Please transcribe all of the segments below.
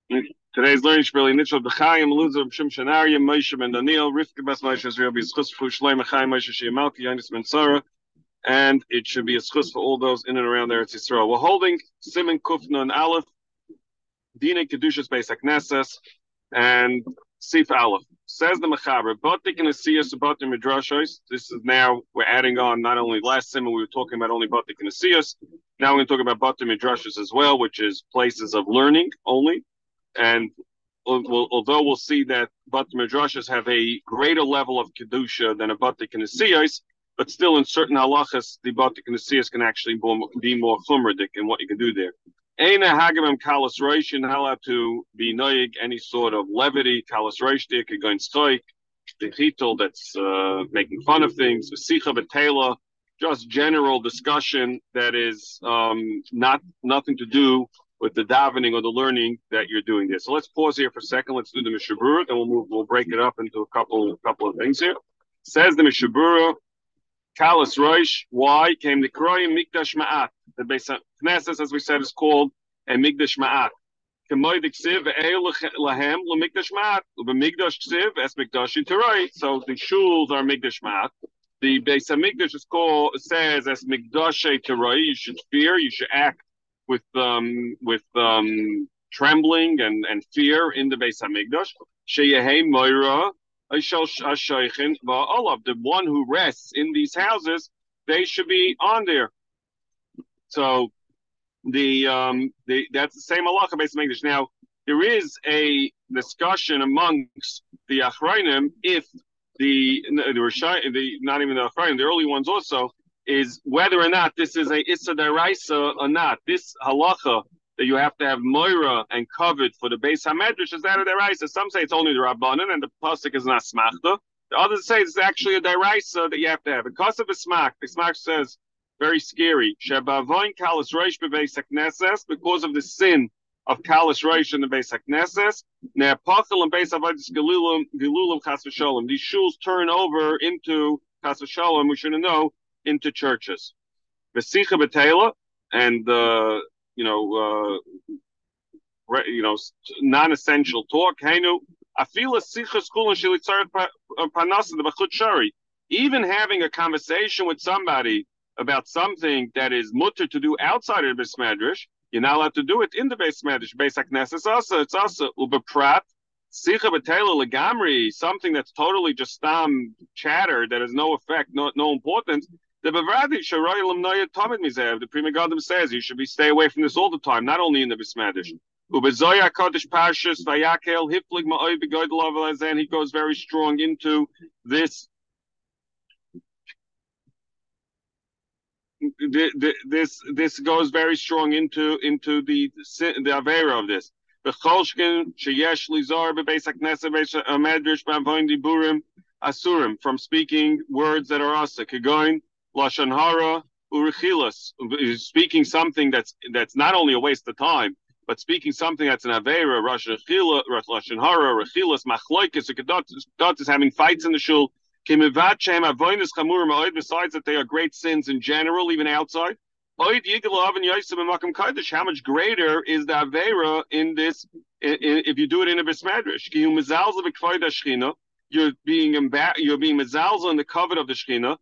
Today's learning is really Nichel B'chaim, Eluzah B'Shim Shanaria, Moshe Ben Daniel, Rivka Bas Moshe Israel B'Yitzchus for Shloim Chaim Moshe Shiamalki, Yonis Ben Sarah, and it should be a schus for all those in and around Eretz Yisrael. We're holding Simon Kufna and Aleph, Dina Kedushas Beis HaKnesses, and Sif Aleph. Says the Mechaber, Batik and Asiyas Batim Midrashos. This is now, we're adding on not only last Simon, we were talking about only Batik and Asiyas. Now we're going to talk about Batim Midrashos as well, which is places of learning only. And although we'll see that Bat Midrashas have a greater level of Kedusha than a Batik and Asiyas, but still in certain halachas, the Batik and Asiyas can actually be more chumradik in what you can do there. Eina Hagamim Kalas Roish, you're not allowed to be noyig any sort of levity, Kalas Roish, there could go in stoik, the chitel that's making fun of things, the Sicha Betela, just general discussion that is not nothing to do with the davening or the learning that you're doing there. So let's pause here for a second. Let's do the Mishabura, then we'll break it up into a couple of things here. Says the Mishabura, Kalas Roish, why came the Kroyim Mikdash Ma'at? The Beis Knesses, as we said, is called a Mikdash Ma'at. So the shuls are Mikdash Ma'at. The Beis Hamikdash is called, says as Mikdashay Terai. You should fear, you should act with trembling and fear in the Beis Hamikdash. Sheyehei Moira, all of the one who rests in these houses, they should be on there. So that's the same halacha Beis Hamikdash. Now there is a discussion amongst the Achrayim if the not even the Achrayim, the early ones also, is whether or not this is a Issa Daraisa or not. This halacha that you have to have Moira and covered for the Beis HaMedrash is that a Daraisa. Some say it's only the Rabbanan and the Pasuk is not Smachta. The others say it's actually a Daraisa that you have to have. Because of the Smach says, very scary, Shebavoin Kalas Reish Bebeis HaKnesses, because of the sin of Kalas Reish in the Beis HaKnesses, Ne'apachel and Beis Havadis Gelulim Chas V'Sholem. These shuls turn over into Chas V'Sholem, we shouldn't know, into churches. V'sicha B'Teila, and non-essential talk. Hainu afila sicha skulin shilitzar panasa the b'chut shari. Even having a conversation with somebody about something that is mutter to do outside of the Beis Medrash, you're not allowed to do it in the Beis Medrash. Beis HaKnesses also, it's also ubeprat sicha b'teila legamri, something that's totally just chatter that has no effect, no importance. The Pri Megadim says you should stay away from this all the time, not only in the Beis Medrash. He goes very strong into this. This goes very strong into the avera of this. The cholshkin sheyesh lizar bebeis haknesset beis medrash b'avoin diburim asurim, from speaking words that are asa kegoin lashon hara urichilas, speaking something that's not only a waste of time, but speaking something that's an avera, lashon hara, rechilas, machloikis, kedot is having fights in the shul. Besides that they are great sins in general, even outside. How much greater is the Avera in this if you do it in a Beis Medrash? You're being mezalzel in the covet of the Shechina.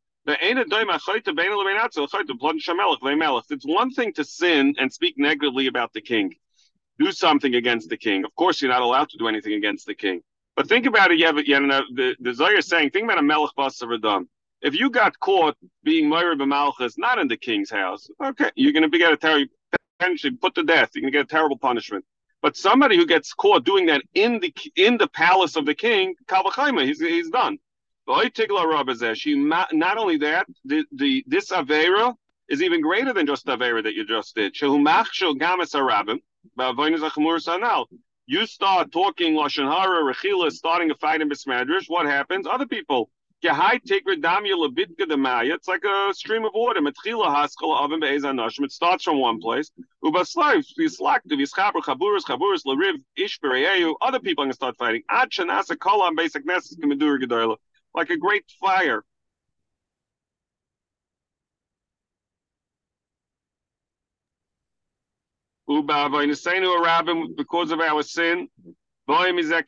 It's one thing to sin and speak negatively about the king. Do something against the king. Of course, you're not allowed to do anything against the king. But think about it. The Zohar is saying, think about a melech basar v'dam. If you got caught being moira b'malchus, not in the king's house, okay, you're going to get potentially put to death. You're going to get a terrible punishment. But somebody who gets caught doing that in the palace of the king, kal v'chayma, he's done. Not only that, this avera is even greater than just the avera that you just did. You start talking lashon hara, rechila, starting a fight in Beis Medrash. What happens? Other people. It's like a stream of water. It starts from one place. Other people are going to start fighting. Like a great fire. Because of our sin. We go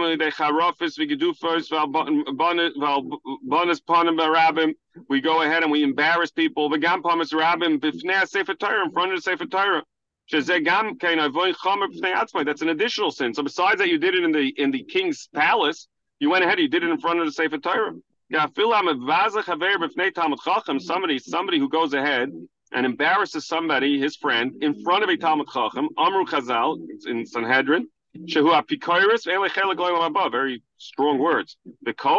ahead and we embarrass people. In front of the Sefer Torah. That's an additional sin. So besides that, you did it in the king's palace. You went ahead, you did it in front of the Sefer Torah. Somebody who goes ahead and embarrasses somebody, his friend, in front of a Talmud Chacham, Amru Chazal, it's in Sanhedrin, Shehu Apikoris, very strong words. You go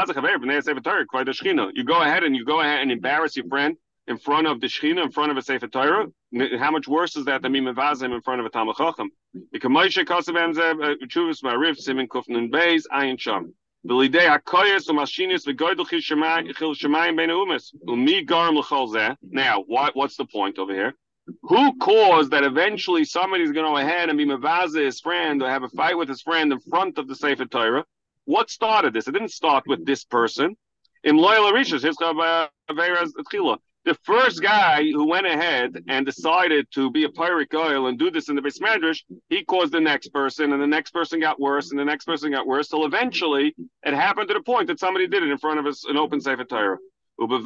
ahead and embarrass your friend in front of the Shechina, in front of a Sefer Torah. How much worse is that than me mevazim in front of a Talmud Chacham? Because Moshe Kosevem Zeb Chuvas Ma'ariv Simin Kufnin Beis Ayin Sham. B'lidei hakoyes u'mashinis v'goydel chil shemayim bein ha'umas u'mi garam l'chol zeh. Now, what's the point over here? Who caused that eventually somebody's going to go ahead and be mevaze his friend or have a fight with his friend in front of the Sefer Torah? What started this? It didn't start with this person. Im loyal arishas the first guy who went ahead and decided to be a pirate oil and do this in the Beis Medrash, he caused the next person, and the next person got worse, and the next person got worse, till eventually it happened to the point that somebody did it in front of us, an open Sefer Torah. You're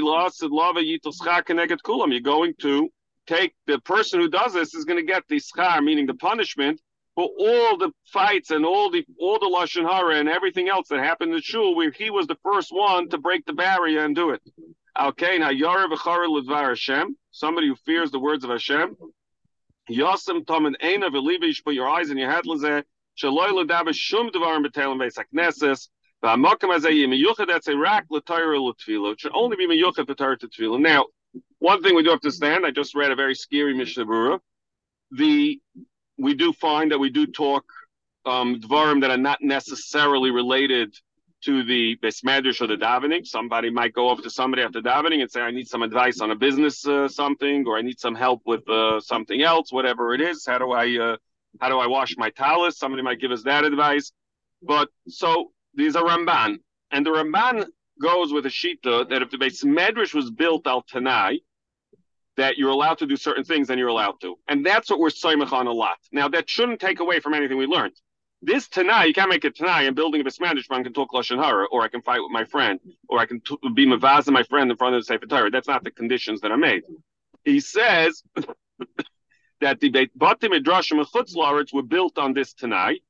going to take the person who does this is going to get the schar, meaning the punishment, for all the fights and all the lashon hara and everything else that happened in the shul, where he was the first one to break the barrier and do it. Okay, now Yarav Echara L'Dvar Hashem, somebody who fears the words of Hashem. Yosem Tomen Eina V'Livish, put your eyes and your head L'Zeh. Shaloi L'Daber Shum Devarim B'Telem Beis HaKnesses. V'Hamokam Hazeh Yimiyuchet, that's a rak L'Torah L'Tfilah. It should only be Miyuchet L'Torah L'Tfilah. Now, one thing we do have to understand, I just read a very scary Mishnah Berurah. We do find that we do talk Dvarim that are not necessarily related to the Beis Medrash or the davening. Somebody might go over to somebody after davening and say, I need some advice on a business something, or I need some help with something else, whatever it is. How do I wash my talis? Somebody might give us that advice. But so these are Ramban, and the Ramban goes with a shita that if the Beis Medrash was built al Tanai, that you're allowed to do certain things, then you're allowed to, and that's what we're soymech on a lot. Now that shouldn't take away from anything we learned. This Tanai, you can't make it Tanai. I'm building a Beis Medrash, but I can talk Lashon Hara, or I can fight with my friend, or I can be mevazeh my friend in front of the Sefer Torah. That's not the conditions that are made. He says that the Beit Midrashim and Chutz La'aretz were built on this Tanai,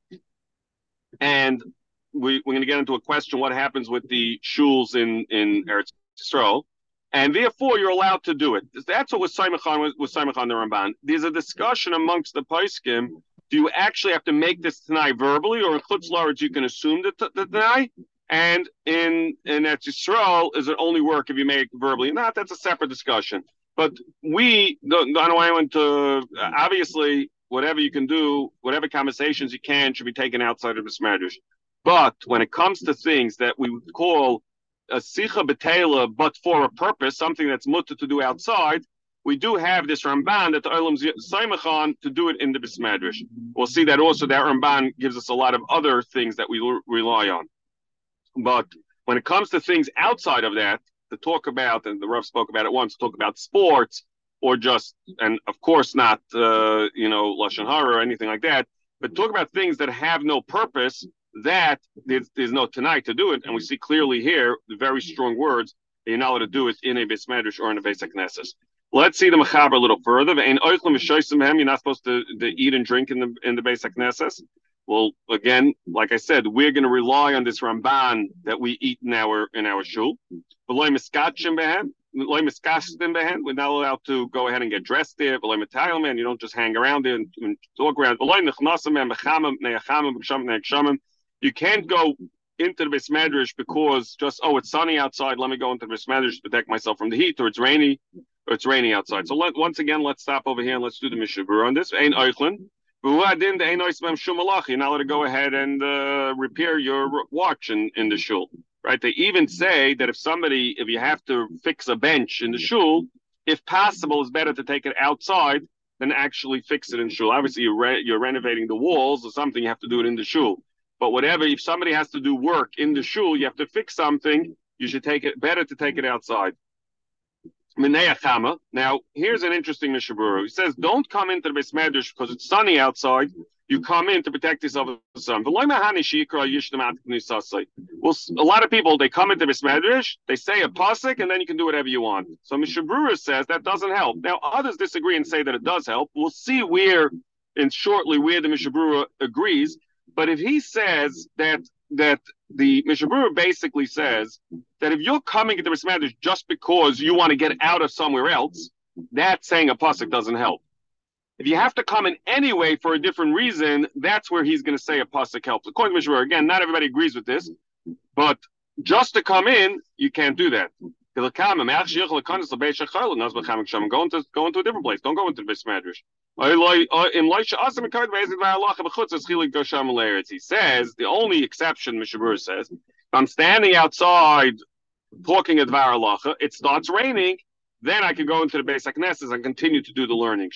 and we're going to get into a question: what happens with the shuls in Eretz Yisrael? And therefore, you're allowed to do it. That's what was Saimach on the Ramban. There's a discussion amongst the Poskim. Do you actually have to make this Tanai verbally, or in Chutz La'aretz you can assume the Tanai? And in Eretz Yisrael, is it only work if you make it verbally? Not, that's a separate discussion. But I don't want to, obviously, whatever you can do, whatever conversations you can should be taken outside of Beis Medrash. But when it comes to things that we would call a Sicha B'Teila, but for a purpose, something that's mutter to do outside, we do have this Ramban that the Olam's Saimachan to do it in the Beis Medrash. We'll see that also that Ramban gives us a lot of other things that we rely on. But when it comes to things outside of that, to talk about, and the Rav spoke about it once, to talk about sports, or just, and of course not, Lashon Hara or anything like that, but talk about things that have no purpose, that there's no Tanai to do it. And we see clearly here the very strong words that you're not allowed to do it in a Beis Medrash or in a Beis HaKnesses. Let's see the Mechaber a little further. You're not supposed to eat and drink in the Beis HaKnesses. Well, again, like I said, we're going to rely on this Ramban that we eat in our shul. We're not allowed to go ahead and get dressed there. You don't just hang around there and talk around. You can't go into the Beis Medrash because just, it's sunny outside, let me go into the Beis Medrash to protect myself from the heat, or it's raining outside. So once again, let's stop over here and let's do the Mishnah Berurah on this. You're not allowed to go ahead and repair your watch in the shul. Right? They even say that if you have to fix a bench in the shul, if possible, it's better to take it outside than actually fix it in shul. Obviously, you're renovating the walls or something, you have to do it in the shul. But if somebody has to do work in the shul, you have to fix something, you should better to take it outside. Now, here's an interesting Mishaburu. He says, don't come into the Beis Medrash because it's sunny outside. You come in to protect yourself from the sun. Well, a lot of people, they come into Beis Medrash, they say a pasuk, and then you can do whatever you want. So Mishaburu says that doesn't help. Now, others disagree and say that it does help. We'll see where the Mishaburu agrees. But if he says that the Mishabura basically says that if you're coming into Beis Medrash just because you want to get out of somewhere else, that saying a pasuk doesn't help. If you have to come in anyway for a different reason, that's where he's going to say a pasuk helps. According to Mishabura, again, not everybody agrees with this, but just to come in, you can't do that. Go into a different place. Don't go into the Beis Medrash. He says the only exception, Mishabur says, if I'm standing outside talking at Dvar Halacha, it starts raining, then I can go into the Beis HaKnesses and continue to do the learning.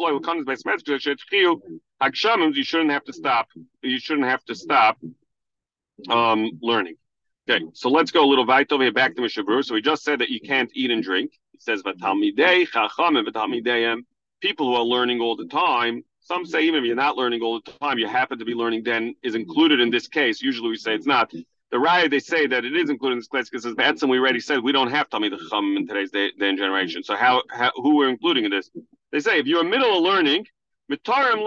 You shouldn't have to stop. You shouldn't have to stop learning. Okay, so let's go a little weiter here back to Mishabur. So we just said that you can't eat and drink. He says, people who are learning all the time, some say even if you're not learning all the time, you happen to be learning, then is included in this case. Usually we say it's not. The Raya, they say that it is included in this case because that's we already said we don't have Talmid Chacham in today's day and generation. So who we're including in this? They say if you're in middle of learning, there's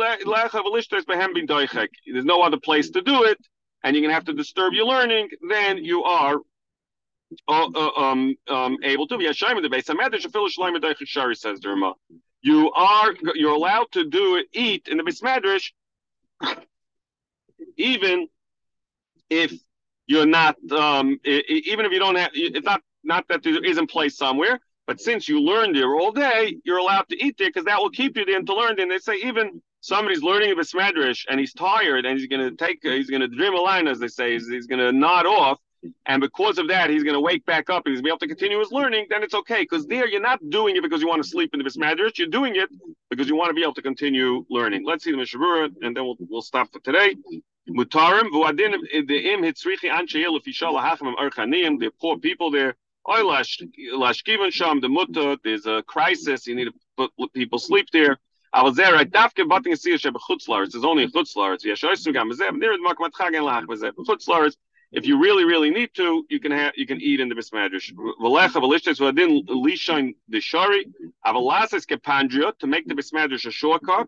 no other place to do it, and you're going to have to disturb your learning, then you are able to. Says the Rama. You're allowed to eat in the Beis Medrash, even if you're not, even if you don't have, it's not that there isn't place somewhere, but since you learned there all day, you're allowed to eat there because that will keep you there to learn. And they say even somebody's learning a Beis Medrash and he's tired and he's going to dream a line, as they say, he's going to nod off. And because of that, he's going to wake back up and he's going to be able to continue his learning, then it's okay. Because there, you're not doing it because you want to sleep in the Beis Medrash. You're doing it because you want to be able to continue learning. Let's see the Mishabura, and then we'll stop for today. Mutarim, the poor people there. There's a crisis. You need to put people sleep there. I was there. There's only a chutzlaretz. If you really, really need to, you can eat in the Beis Medrash. To make the Beis Medrash a shortcut.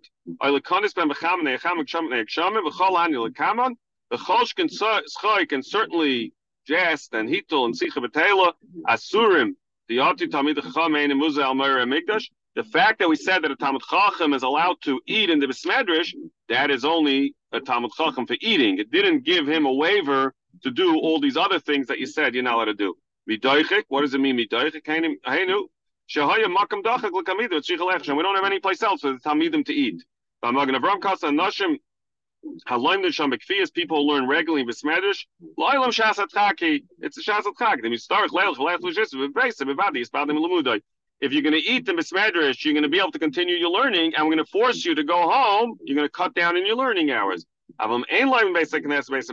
And certainly jest and hitul and sicha v'teila asurim the ati tamid chacham ein muza al meir mikdash. The fact that we said that a Talmid Chacham is allowed to eat in the Beis Medrash, that is only a Talmid Chacham for eating. It didn't give him a waiver to do all these other things that you said you're not allowed to do. Midoichik, what does it mean, midoichik? Hainu, shehaya makam dachak l'kamidu, it's shichal we don't have any place else for the Talmidim to eat. B'amagen Avram Kasa Nashim, Halaim Nisham Bekfiyas, people who learn regularly in Beis Medrash, Lo'ilam Shasat Chaki, it's a Shasat Chaki. Then you start Leil Chalech L'Shis, V'Beisa, V'Vadi, Yispadim L'Mudai. If you're going to eat the Beis Medrash, you're going to be able to continue your learning, and we're going to force you to go home. You're going to cut down in your learning hours. Just to go into the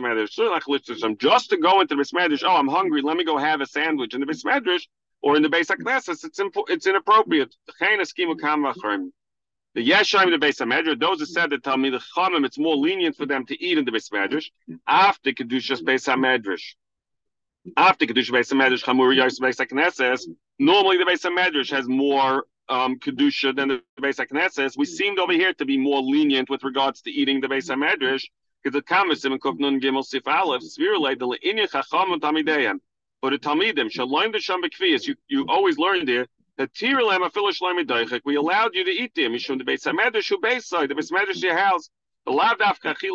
Beis Medrash, oh, I'm hungry, let me go have a sandwich in the Beis Medrash or in the Beis HaKnesses, it's inappropriate. The Yeshayim, the Beis HaMedrash, those who said that tell me the Chamim, it's more lenient for them to eat in the Beis Medrash after Kedushas Beis HaMedrash. After Kedusha Beis HaMedrash, Chamur Yos Beis HaKnesses, normally the Beis HaMedrash has more Kedusha than the Beis HaKnesses. We seemed over here to be more lenient with regards to eating the Beis HaMedrash, because the Kamisim and Kufnun Gimel Sif Aleph, Svirulei, the Le'inyan Chacham and Tamideim. But the Talmidim, Shalom the Sham Bekfiyas, you always learn there, that Tirulem Afilish Lamidaichik, we allowed you to eat there, Mishum the Beis HaMedrash, who Beisai, the Beis HaMedrash, your house. Now it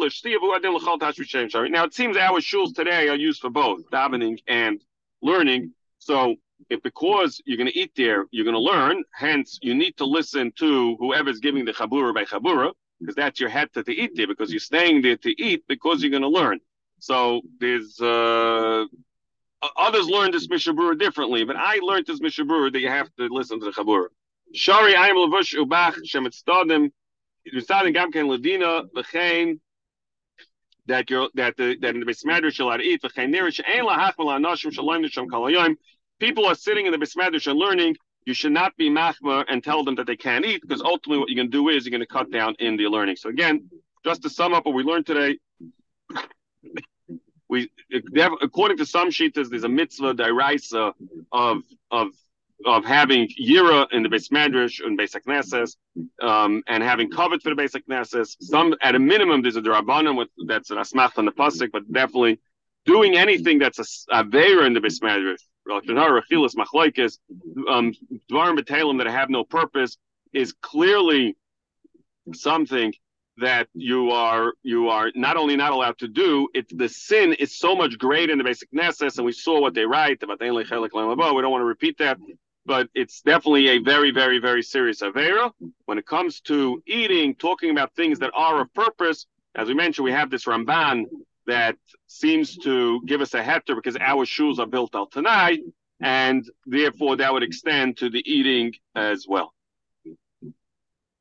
seems our shuls today are used for both davening and learning. So if because you're going to eat there, you're going to learn. Hence, you need to listen to whoever's giving the chabura by chabura, because that's your head to eat there. Because you're staying there to eat because you're going to learn. So there's others learn this mishabura differently, but I learned this mishabura that you have to listen to the chabura. Shari ayim levush ubach shemitzadim. That in the Beis Medrash you're allowed to eat. People are sitting in the Beis Medrash and learning, you should not be machmer and tell them that they can't eat, because ultimately what you're going to do is you're going to cut down in the learning. So again, just to sum up what we learned today, according to some shitas, there's a mitzvah deraisa of having yira in the base madrash and basic knesses, and having covered for the basic knesses. Some, at a minimum, there's a drabanan that's an asmach on the pasuk, but definitely doing anything that's a veira in the base madrash, rechilas machlokes, dvarim b'teilim that have no purpose, is clearly something that you are not only not allowed to do, it's the sin is so much greater in the basic nesses, and we saw what they write about. We don't want to repeat that, but it's definitely a very, very, very serious avera. When it comes to eating, talking about things that are of purpose, as we mentioned, we have this Ramban that seems to give us a heter because our shoes are built al Tanai, and therefore that would extend to the eating as well.